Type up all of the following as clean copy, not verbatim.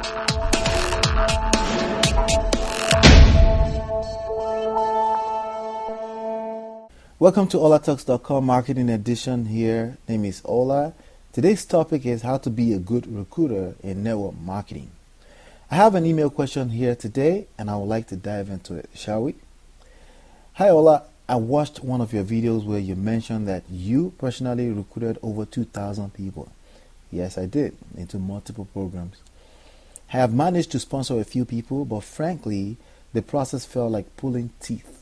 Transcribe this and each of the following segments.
Welcome to OlaTalks.com Marketing Edition here. Name is Ola. Today's topic is how to be a good recruiter in network marketing. I have an email question here today and I would like to dive into it, shall we? Hi Ola, I watched one of your videos where you mentioned that you personally recruited over 2,000 people. Yes, I did, into multiple programs. I have managed to sponsor a few people, but frankly, the process felt like pulling teeth.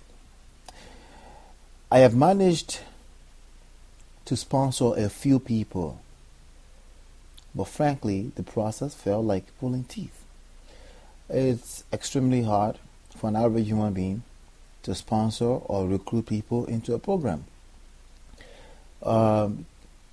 I have managed to sponsor a few people, but frankly, the process felt like pulling teeth. It's extremely hard for an average human being to sponsor or recruit people into a program. I'm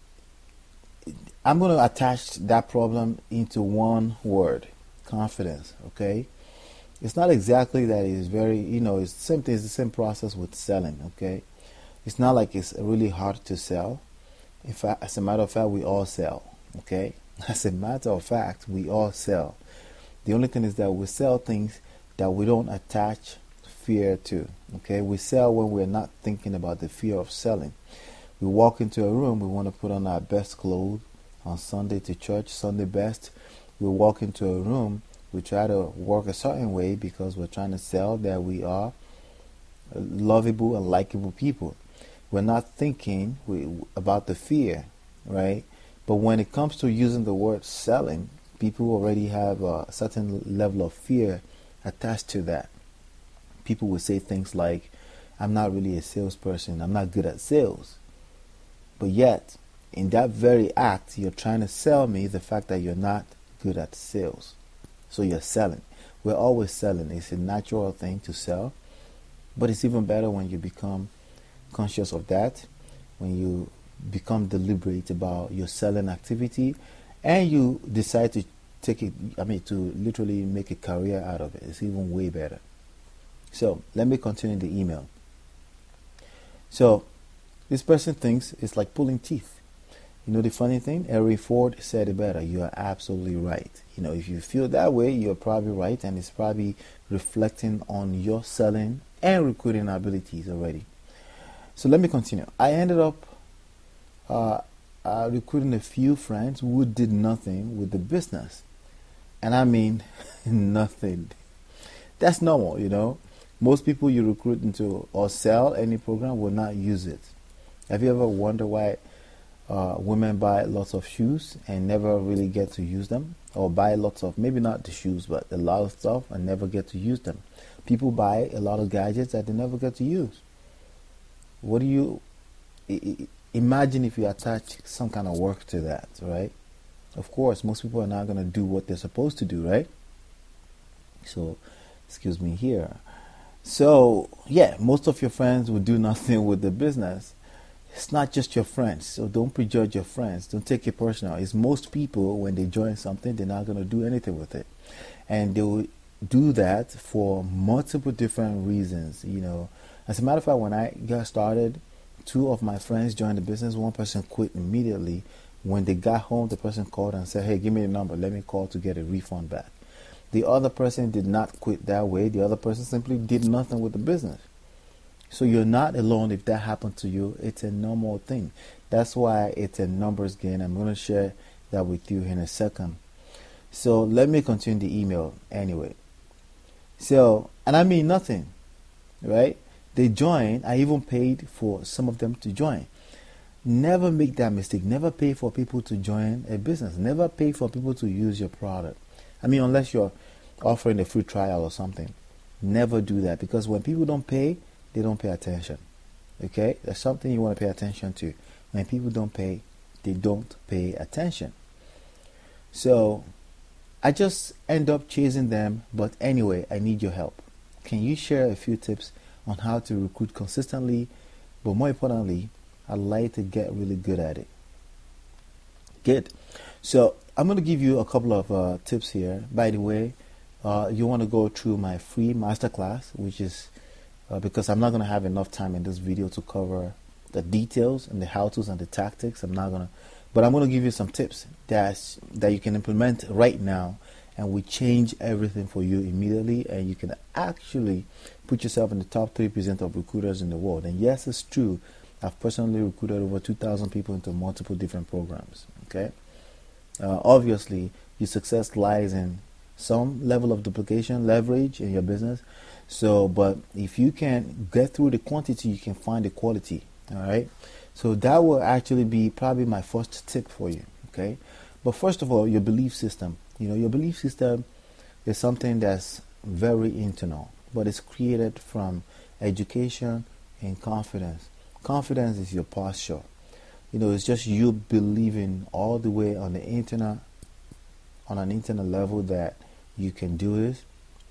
going to attach that problem into one word: confidence. Okay, it's not exactly that it's very, it's the same thing. It's the same process with selling. Okay. It's not like it's really hard to sell. In fact, as a matter of fact, we all sell. Okay? As a matter of fact, we all sell. The only thing is that we sell things that we don't attach fear to. Okay? We sell when we're not thinking about the fear of selling. We walk into a room, we want to put on our best clothes on Sunday to church, Sunday best. We walk into a room, we try to work a certain way because we're trying to sell that we are lovable and likable people. We're not thinking about the fear, right? But when it comes to using the word selling, people already have a certain level of fear attached to that. People will say things like, I'm not really a salesperson, I'm not good at sales. But yet, in that very act, you're trying to sell me the fact that you're not good at sales. So you're selling. We're always selling. It's a natural thing to sell. But it's even better when you become conscious of that, when you become deliberate about your selling activity and you decide to to literally make a career out of it. It's even way better. So let me continue the email. So this person thinks it's like pulling teeth. The funny thing, Henry Ford said it better. You are absolutely right. If you feel that way, you're probably right, and it's probably reflecting on your selling and recruiting abilities already. So let me continue. I ended up recruiting a few friends who did nothing with the business. And I mean nothing. That's normal, Most people you recruit into or sell any program will not use it. Have you ever wondered why women buy lots of shoes and never really get to use them? Or buy lots of, maybe not the shoes, but a lot of stuff and never get to use them? People buy a lot of gadgets that they never get to use. What do you imagine if you attach some kind of work to that, right? Of course, most people are not going to do what they're supposed to do, right? So, excuse me here. So, yeah, most of your friends will do nothing with the business. It's not just your friends, so don't prejudge your friends. Don't take it personal. It's most people, when they join something, they're not going to do anything with it. And they will do that for multiple different reasons, As a matter of fact, when I got started, two of my friends joined the business. One person quit immediately. When they got home, the person called and said, hey, give me the number. Let me call to get a refund back. The other person did not quit that way. The other person simply did nothing with the business. So you're not alone if that happened to you. It's a normal thing. That's why it's a numbers game. I'm going to share that with you in a second. So let me continue the email anyway. So, and I mean nothing, right? They joined. I even paid for some of them to join. Never make that mistake. Never pay for people to join a business. Never pay for people to use your product. Unless you're offering a free trial or something. Never do that, because when people don't pay, they don't pay attention. Okay? That's something you want to pay attention to. When people don't pay, they don't pay attention. So I just end up chasing them. But anyway, I need your help. Can you share a few tips on how to recruit consistently, but more importantly, I'd like to get really good at it? Good. So I'm going to give you a couple of tips here. By the way, you want to go through my free masterclass, which is because I'm not going to have enough time in this video to cover the details and the how-tos and the tactics. But I'm going to give you some tips that you can implement right now and we change everything for you immediately, and you can actually put yourself in the top 3% of recruiters in the world. And yes, it's true. I've personally recruited over 2,000 people into multiple different programs. Okay. Obviously, your success lies in some level of duplication, leverage in your business. So, but if you can get through the quantity, you can find the quality. All right. So that will actually be probably my first tip for you. Okay. But first of all, your belief system. Your belief system is something that's very internal, but it's created from education and confidence. Confidence is your posture. It's just you believing all the way on an internal level that you can do this.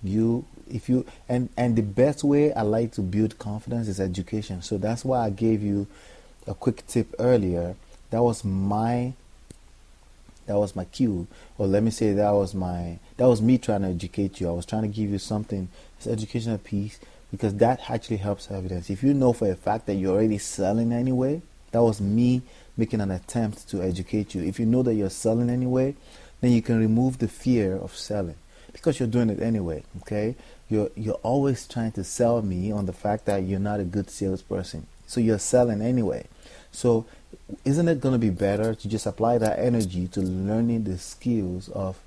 And the best way I like to build confidence is education. So that's why I gave you a quick tip earlier. That was my cue, or let me say that was me trying to educate you. I was trying to give you something, this educational piece, because that actually helps evidence. If you know for a fact that you're already selling anyway, that was me making an attempt to educate you. If you know that you're selling anyway, then you can remove the fear of selling because you're doing it anyway. Okay, you're always trying to sell me on the fact that you're not a good salesperson, so you're selling anyway. So isn't it going to be better to just apply that energy to learning the skills of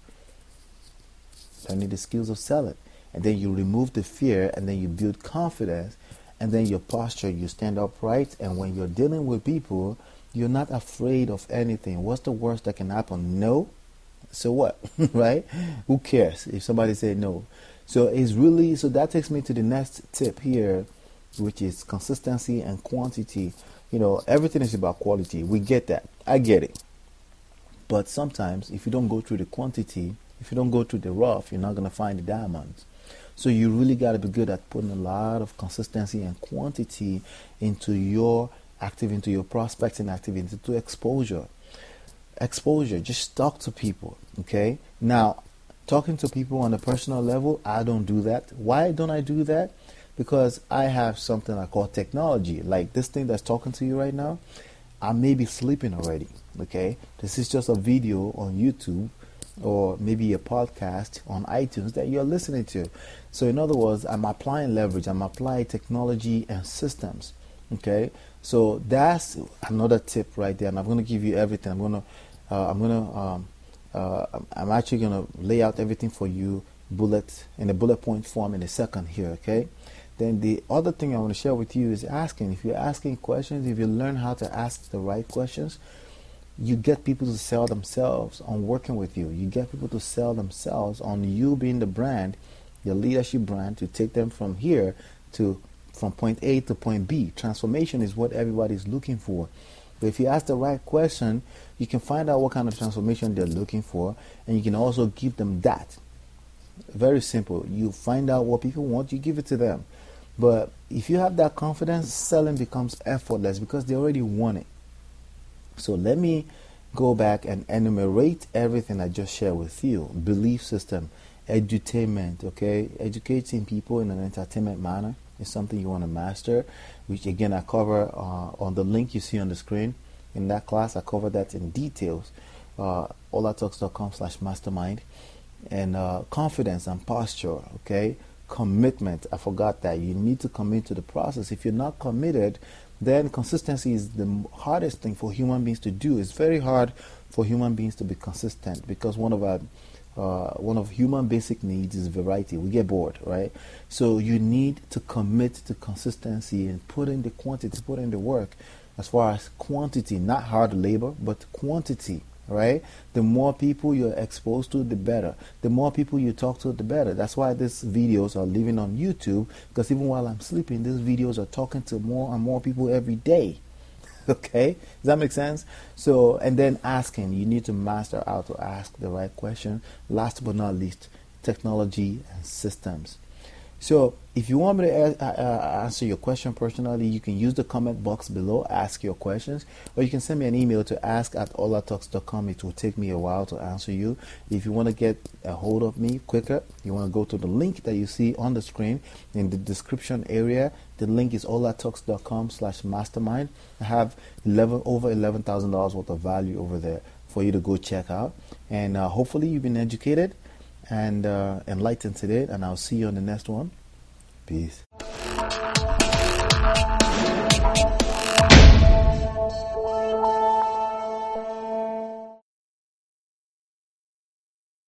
selling? And then you remove the fear, and then you build confidence, and then your posture, you stand upright, and when you're dealing with people, you're not afraid of anything. What's the worst that can happen? No. So what? Right? Who cares if somebody said no? So that takes me to the next tip here, which is consistency and quantity. Everything is about quality. We get that. I get it. But sometimes if you don't go through the quantity, if you don't go through the rough, you're not going to find the diamonds. So you really got to be good at putting a lot of consistency and quantity into your prospecting activity, into exposure. Just talk to people. Okay. Now, talking to people on a personal level, I don't do that. Why don't I do that? Because I have something I call technology. Like this thing that's talking to you right now, I may be sleeping already. Okay. This is just a video on YouTube, or maybe a podcast on iTunes that you're listening to. So in other words, I'm applying leverage, I'm applying technology and systems. Okay, so that's another tip right there, and I'm going to give you everything. I'm actually going to lay out everything for you in a bullet point form in a second here. Okay, then the other thing I want to share with you is asking. If you're asking questions, if you learn how to ask the right questions, you get people to sell themselves on working with you. You get people to sell themselves on you being the brand, your leadership brand, to take them from point A to point B. Transformation is what everybody's looking for. But if you ask the right question, you can find out what kind of transformation they're looking for, and you can also give them that. Very simple. You find out what people want, you give it to them. But if you have that confidence, selling becomes effortless because they already want it. So let me go back and enumerate everything I just shared with you. Belief system, edutainment, okay? Educating people in an entertainment manner is something you want to master, which again I cover on the link you see on the screen. In that class, I cover that in details. olatalks.com/mastermind. And confidence and posture, okay? Commitment, I forgot that. You need to commit to the process. If you're not committed, then consistency is the hardest thing for human beings to do. It's very hard for human beings to be consistent because one of human basic needs is variety. We get bored, right? So you need to commit to consistency and put in the quantity, put in the work. As far as quantity, not hard labor, but quantity, right? The more people you're exposed to, the better. The more people you talk to, the better. That's why these videos are living on YouTube, because even while I'm sleeping, these videos are talking to more and more people every day. Okay, does that make sense? So, and then asking, you need to master how to ask the right question. Last but not least, technology and systems. So if you want me to answer your question personally, you can use the comment box below, ask your questions, or you can send me an email to ask@olatalks.com. It will take me a while to answer you. If you want to get a hold of me quicker, you want to go to the link that you see on the screen in the description area. The link is olatalks.com/mastermind. I have over $11,000 worth of value over there for you to go check out. And hopefully you've been educated. and enlightened today, and I'll see you on the next one. Peace.